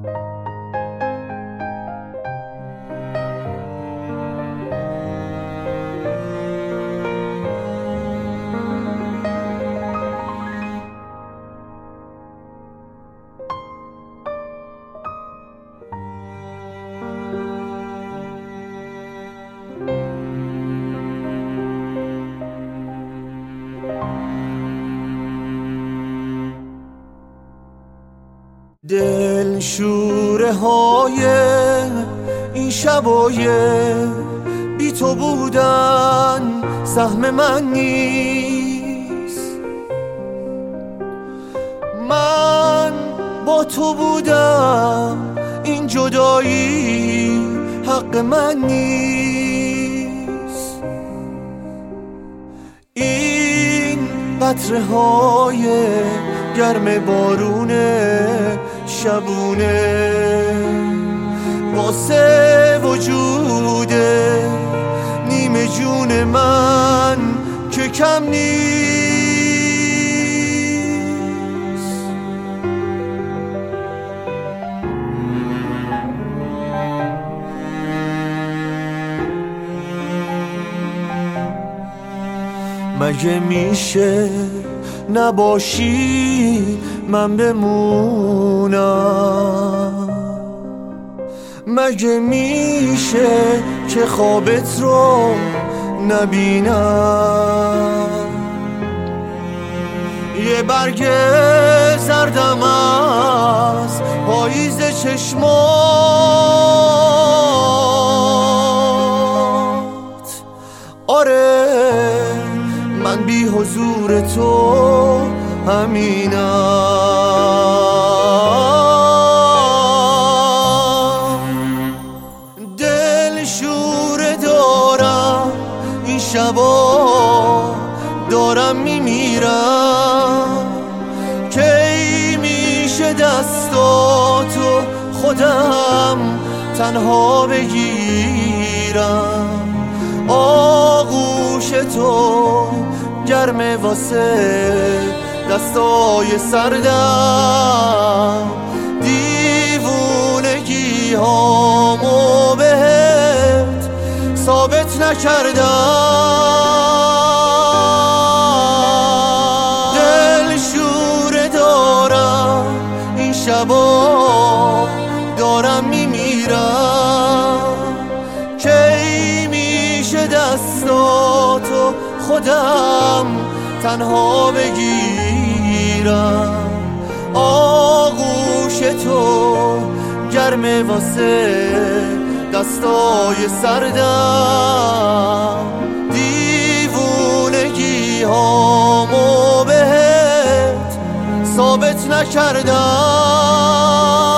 دل شوره های این شبای بی تو بودن سهم من نیست. من با تو بودم، این جدایی حق من نیست. این قطره های گرم بارونه شبونه واسه وجود نیمه جون من که کم نیست. مگه میشه نباشی من بمونم؟ مگه میشه که خوابت رو نبینم؟ یه برگ زردم از پاییز چشمات. آره من بی حضور تو همینم. دل شوره دارم این شبا دارم میمیرم. کی میشه دستاتو خودم تنها بگیرم؟ آغوش تو گرمه واسه دستای سردم. دیوونگی هامو بهت ثابت نکردم. دل شوره دارم این شبا دارم میمیرم. کی میشه دستاتو خودم تنها بگیرم؟ آغوش تو گرمه واسه دستای سردم. دیوونگی هامو بهت ثابت نکردم.